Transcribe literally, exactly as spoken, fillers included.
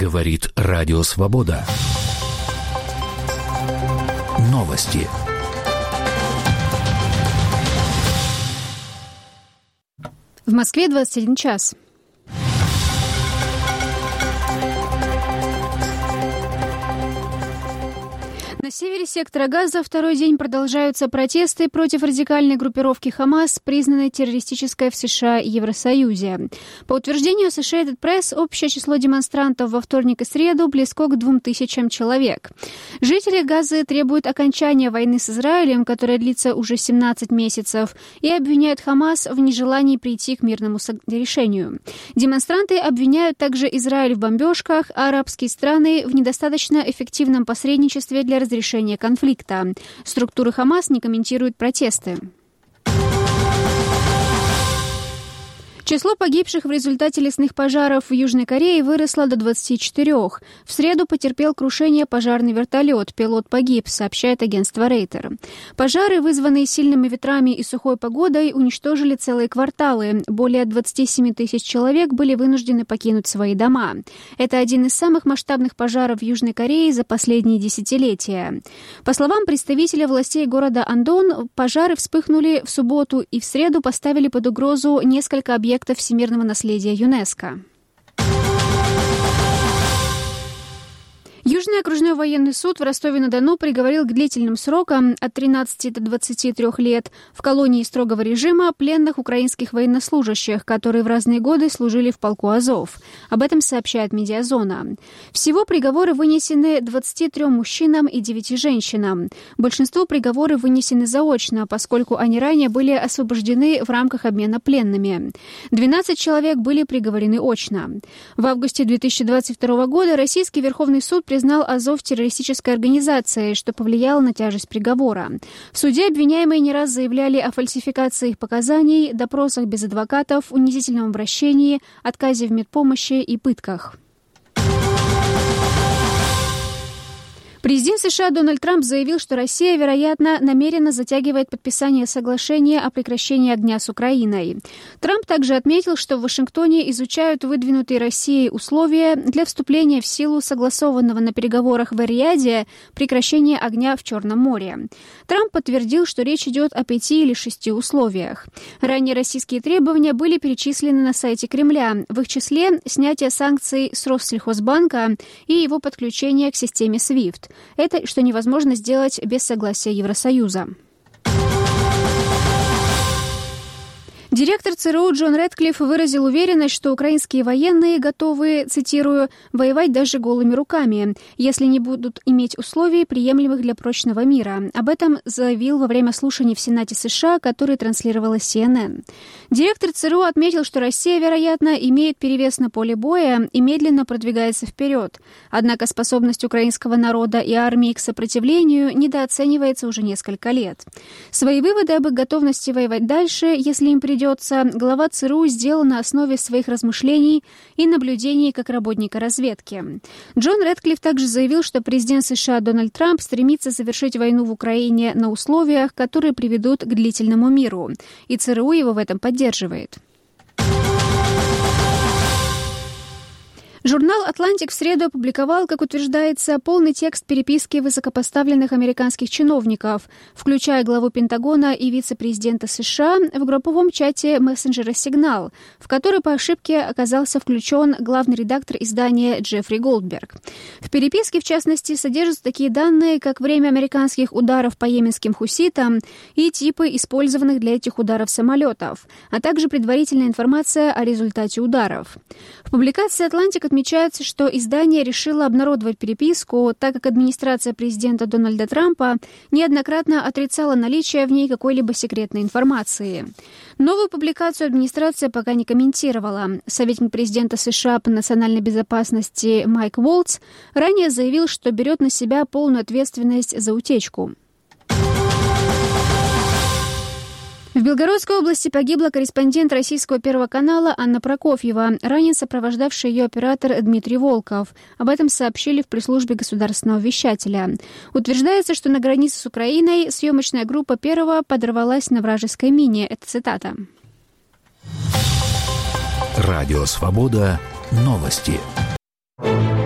Говорит Радио Свобода. Новости. В Москве двадцать один час. На севере сектора Газа второй день продолжаются протесты против радикальной группировки «Хамас», признанной террористической в США и Евросоюзе. По утверждению Associated Press, общее число демонстрантов во вторник и среду близко к двум тысячам человек. Жители Газы требуют окончания войны с Израилем, которая длится уже семнадцать месяцев, и обвиняют «Хамас» в нежелании прийти к мирному решению. Демонстранты обвиняют также Израиль в бомбежках, а арабские страны в недостаточно эффективном посредничестве для разрешения решения конфликта. Структуры «Хамас» не комментируют протесты. Число погибших в результате лесных пожаров в Южной Корее выросло до двадцати четырёх. В среду потерпел крушение пожарный вертолет. Пилот погиб, сообщает агентство Рейтер. Пожары, вызванные сильными ветрами и сухой погодой, уничтожили целые кварталы. Более двадцати семи тысяч человек были вынуждены покинуть свои дома. Это один из самых масштабных пожаров в Южной Корее за последние десятилетия. По словам представителя властей города Андон, пожары вспыхнули в субботу и в среду поставили под угрозу несколько объектов всемирного наследия ЮНЕСКО. Южный окружной военный суд в Ростове-на-Дону приговорил к длительным срокам от тринадцати до двадцати трёх лет в колонии строгого режима пленных украинских военнослужащих, которые в разные годы служили в полку Азов. Об этом сообщает Медиазона. Всего приговоры вынесены двадцати трём мужчинам и девяти женщинам. Большинству приговоры вынесены заочно, поскольку они ранее были освобождены в рамках обмена пленными. двенадцать человек были приговорены очно. В августе две тысячи двадцать второго года Российский Верховный суд признал Азов террористической организацией, что повлияло на тяжесть приговора. В суде обвиняемые не раз заявляли о фальсификации их показаний, допросах без адвокатов, унизительном обращении, отказе в медпомощи и пытках. Президент США Дональд Трамп заявил, что Россия, вероятно, намеренно затягивает подписание соглашения о прекращении огня с Украиной. Трамп также отметил, что в Вашингтоне изучают выдвинутые Россией условия для вступления в силу согласованного на переговорах в Эр-Рияде прекращения огня в Черном море. Трамп подтвердил, что речь идет о пяти или шести условиях. Ранее российские требования были перечислены на сайте Кремля, в их числе снятие санкций с Россельхозбанка и его подключение к системе свифт. Это что невозможно сделать без согласия Евросоюза. Директор ЦРУ Джон Рэдклифф выразил уверенность, что украинские военные готовы, цитирую, «воевать даже голыми руками, если не будут иметь условий, приемлемых для прочного мира». Об этом заявил во время слушаний в Сенате США, которые транслировала Си Эн Эн. Директор ЦРУ отметил, что Россия, вероятно, имеет перевес на поле боя и медленно продвигается вперед. Однако способность украинского народа и армии к сопротивлению недооценивается уже несколько лет. Свои выводы об их готовности воевать дальше, если им придется, глава ЦРУ сделал на основе своих размышлений и наблюдений как работника разведки. Джон Рэдклифф также заявил, что президент США Дональд Трамп стремится завершить войну в Украине на условиях, которые приведут к длительному миру, и ЦРУ его в этом поддерживает. Журнал «Атлантик» в среду опубликовал, как утверждается, полный текст переписки высокопоставленных американских чиновников, включая главу Пентагона и вице-президента США, в групповом чате мессенджера «Сигнал», в который по ошибке оказался включен главный редактор издания Джеффри Голдберг. В переписке, в частности, содержатся такие данные, как время американских ударов по йеменским хуситам и типы использованных для этих ударов самолетов, а также предварительная информация о результате ударов. В публикации «Атлантик» отмечается, что издание решило обнародовать переписку, так как администрация президента Дональда Трампа неоднократно отрицала наличие в ней какой-либо секретной информации. Новую публикацию администрация пока не комментировала. Советник президента США по национальной безопасности Майк Волтс ранее заявил, что берет на себя полную ответственность за утечку. В Белгородской области погибла корреспондент российского Первого канала Анна Прокофьева, ранее сопровождавший ее оператор Дмитрий Волков. Об этом сообщили в пресс-службе государственного вещателя. Утверждается, что на границе с Украиной съемочная группа Первого подорвалась на вражеской мине. Это цитата. Радио «Свобода». Новости.